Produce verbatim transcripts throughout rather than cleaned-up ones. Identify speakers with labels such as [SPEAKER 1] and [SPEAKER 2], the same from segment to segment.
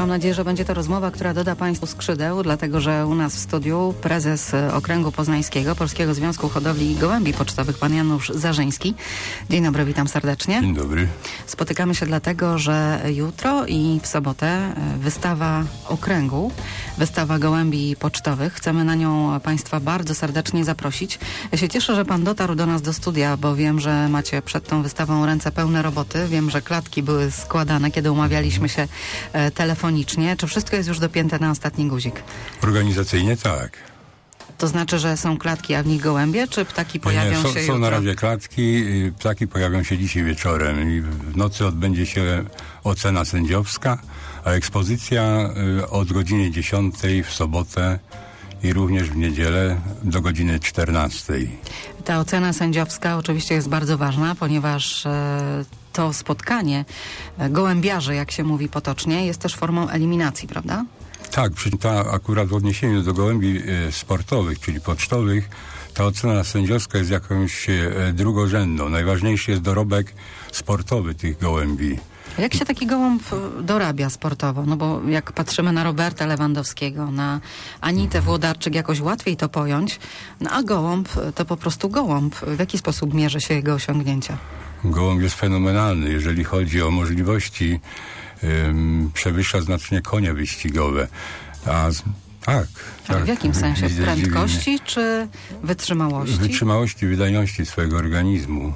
[SPEAKER 1] Mam nadzieję, że będzie to rozmowa, która doda Państwu skrzydeł, dlatego że u nas w studiu prezes Okręgu Poznańskiego Polskiego Związku Hodowli Gołębi Pocztowych, pan Janusz Zarzyński. Dzień dobry, witam serdecznie.
[SPEAKER 2] Dzień dobry.
[SPEAKER 1] Spotykamy się dlatego, że jutro i w sobotę wystawa Okręgu, wystawa gołębi pocztowych. Chcemy na nią Państwa bardzo serdecznie zaprosić. Ja się cieszę, że Pan dotarł do nas do studia, bo wiem, że macie przed tą wystawą ręce pełne roboty. Wiem, że klatki były składane, kiedy umawialiśmy się e, telefonicznie. Czy wszystko jest już dopięte na ostatni guzik?
[SPEAKER 2] Organizacyjnie tak.
[SPEAKER 1] To znaczy, że są klatki, a w nich gołębie, czy ptaki pojawią
[SPEAKER 2] nie, nie, są,
[SPEAKER 1] się
[SPEAKER 2] są
[SPEAKER 1] jutro?
[SPEAKER 2] na razie klatki, ptaki pojawią się dzisiaj wieczorem i w nocy odbędzie się ocena sędziowska, a ekspozycja od godziny dziesiątej w sobotę i również w niedzielę do godziny czternastej.
[SPEAKER 1] Ta ocena sędziowska oczywiście jest bardzo ważna, ponieważ e, to spotkanie e, gołębiarzy, jak się mówi potocznie, jest też formą eliminacji, prawda?
[SPEAKER 2] Tak, ta akurat w odniesieniu do gołębi e, sportowych, czyli pocztowych, ta ocena sędziowska jest jakąś e, drugorzędną. Najważniejszy jest dorobek sportowy tych gołębi.
[SPEAKER 1] Jak się taki gołąb dorabia sportowo? No bo jak patrzymy na Roberta Lewandowskiego, na Anitę Włodarczyk, jakoś łatwiej to pojąć, no a gołąb to po prostu gołąb. W jaki sposób mierzy się jego osiągnięcia?
[SPEAKER 2] Gołąb jest fenomenalny, jeżeli chodzi o możliwości, ym, przewyższa znacznie konie wyścigowe. A z, tak.
[SPEAKER 1] Ale
[SPEAKER 2] tak.
[SPEAKER 1] w jakim sensie?
[SPEAKER 2] Zdziwimy.
[SPEAKER 1] Prędkości czy wytrzymałości?
[SPEAKER 2] Wytrzymałości, wydajności swojego organizmu.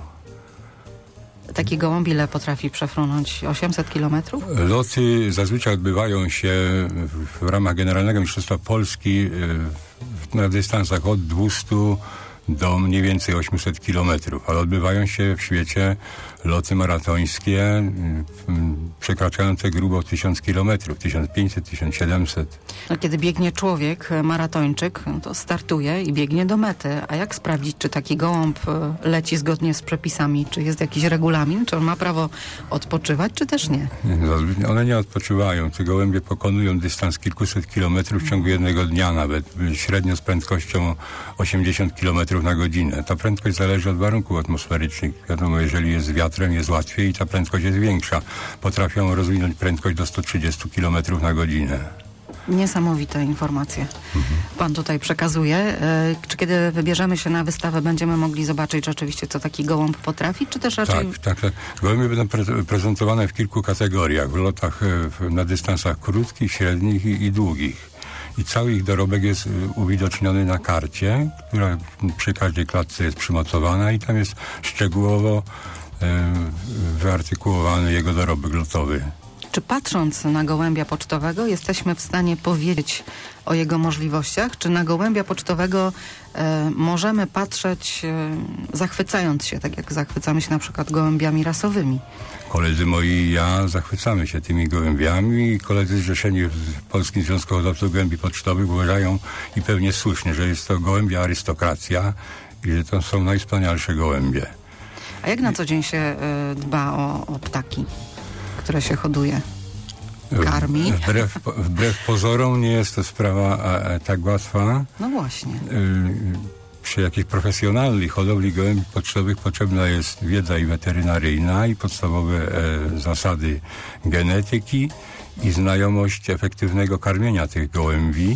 [SPEAKER 1] Taki gołąb ile potrafi przefrunąć? osiemset kilometrów?
[SPEAKER 2] Loty zazwyczaj odbywają się w, w ramach Generalnego Mistrzostwa Polski y, na dystansach od dwustu do mniej więcej osiemset kilometrów, ale odbywają się w świecie loty maratońskie y, y, przekraczające grubo tysiąc kilometrów, tysiąc pięćset, tysiąc siedemset.
[SPEAKER 1] No, kiedy biegnie człowiek, maratończyk, no to startuje i biegnie do mety. A jak sprawdzić, czy taki gołąb leci zgodnie z przepisami? Czy jest jakiś regulamin? Czy on ma prawo odpoczywać, czy też nie?
[SPEAKER 2] One nie odpoczywają. Te gołębie pokonują dystans kilkuset kilometrów w ciągu jednego dnia nawet, średnio z prędkością osiemdziesiąt kilometrów na godzinę. Ta prędkość zależy od warunków atmosferycznych. Wiadomo, jeżeli jest wiatrem, jest łatwiej i ta prędkość jest większa. Potrafią rozwinąć prędkość do stu trzydziestu kilometrów na godzinę.
[SPEAKER 1] Niesamowite informacje pan tutaj przekazuje. E, czy kiedy wybierzemy się na wystawę, będziemy mogli zobaczyć rzeczywiście, co taki gołąb potrafi, czy też raczej...
[SPEAKER 2] Tak, tak, tak. Gołębie będą pre- prezentowane w kilku kategoriach. W lotach w, na dystansach krótkich, średnich i, i długich. I cały ich dorobek jest uwidoczniony na karcie, która przy każdej klatce jest przymocowana i tam jest szczegółowo e, wyartykułowany jego dorobek lotowy.
[SPEAKER 1] Czy patrząc na gołębia pocztowego jesteśmy w stanie powiedzieć o jego możliwościach? Czy na gołębia pocztowego e, możemy patrzeć e, zachwycając się, tak jak zachwycamy się na przykład gołębiami rasowymi?
[SPEAKER 2] Koledzy moi i ja zachwycamy się tymi gołębiami i koledzy zrzeszeni w Polskim Związku Hodowców Gołębi Pocztowych uważają i pewnie słusznie, że jest to gołębia arystokracja i że to są najwspanialsze gołębie.
[SPEAKER 1] A jak na co dzień się e, dba o, o ptaki, które się hoduje? Karmi?
[SPEAKER 2] Wbrew, wbrew pozorom nie jest to sprawa a, a, tak łatwa.
[SPEAKER 1] No właśnie.
[SPEAKER 2] Y, przy jakiejś profesjonalnej hodowli gołębi pocztowych potrzebna jest wiedza i weterynaryjna i podstawowe e, zasady genetyki i znajomość efektywnego karmienia tych gołębi.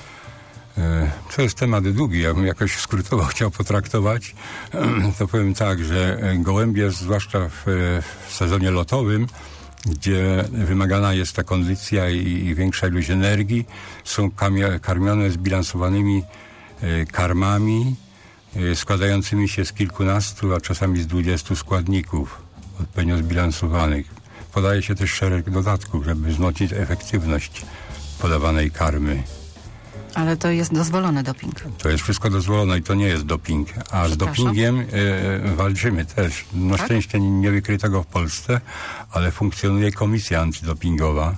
[SPEAKER 2] E, to jest temat długi, ja bym jakoś skrótowo chciał potraktować. To powiem tak, że gołębie, zwłaszcza w, w sezonie lotowym, gdzie wymagana jest ta kondycja i, i większa ilość energii, są kamia- karmione zbilansowanymi e, karmami e, składającymi się z kilkunastu, a czasami z dwudziestu składników odpowiednio zbilansowanych. Podaje się też szereg dodatków, żeby wzmocnić efektywność podawanej karmy.
[SPEAKER 1] Ale to jest dozwolony doping.
[SPEAKER 2] To jest wszystko dozwolone i to nie jest doping. A z dopingiem e, walczymy też. Na
[SPEAKER 1] tak?
[SPEAKER 2] szczęście nie, nie wykryto go w Polsce, ale funkcjonuje komisja antydopingowa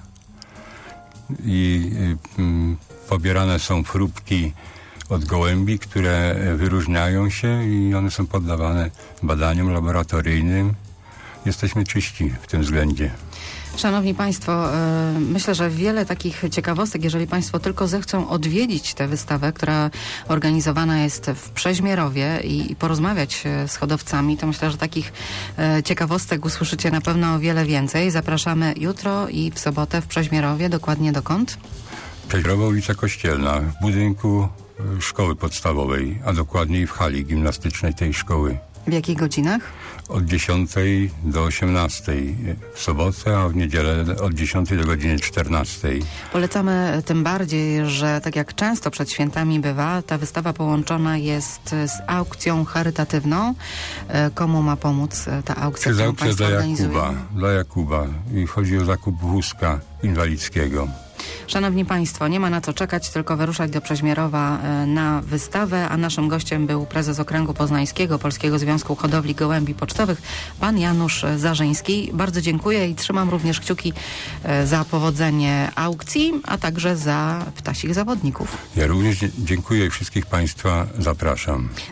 [SPEAKER 2] i y, y, pobierane są próbki od gołębi, które wyróżniają się i one są poddawane badaniom laboratoryjnym. jesteśmy czyści w tym względzie.
[SPEAKER 1] Szanowni Państwo, y, myślę, że wiele takich ciekawostek, jeżeli Państwo tylko zechcą odwiedzić tę wystawę, która organizowana jest w Przeźmierowie i, i porozmawiać y, z hodowcami, to myślę, że takich y, ciekawostek usłyszycie na pewno o wiele więcej. Zapraszamy jutro i w sobotę w Przeźmierowie. Dokładnie dokąd?
[SPEAKER 2] Przeźmierowa ulica Kościelna, w budynku y, szkoły podstawowej, a dokładniej w hali gimnastycznej tej szkoły.
[SPEAKER 1] W jakich godzinach?
[SPEAKER 2] Od dziesiątej do osiemnastej w sobotę, a w niedzielę od dziesiątej do godziny czternastej.
[SPEAKER 1] Polecamy tym bardziej, że tak jak często przed świętami bywa, ta wystawa połączona jest z aukcją charytatywną. E, Komu ma pomóc e, ta aukcja,
[SPEAKER 2] Przez
[SPEAKER 1] którą
[SPEAKER 2] aukcję
[SPEAKER 1] Państwo
[SPEAKER 2] dla
[SPEAKER 1] organizują?
[SPEAKER 2] Jakuba, dla Jakuba. I chodzi o zakup wózka inwalidzkiego.
[SPEAKER 1] Szanowni Państwo, nie ma na co czekać, tylko wyruszać do Przeźmierowa e, na wystawę, a naszym gościem był prezes Okręgu Poznańskiego Polskiego Związku Hodowli Gołębi Pocztowych, pan Janusz Zarzyński. Bardzo dziękuję i trzymam również kciuki e, za powodzenie aukcji, a także za ptasich zawodników.
[SPEAKER 2] Ja również dzie- dziękuję i wszystkich Państwa zapraszam.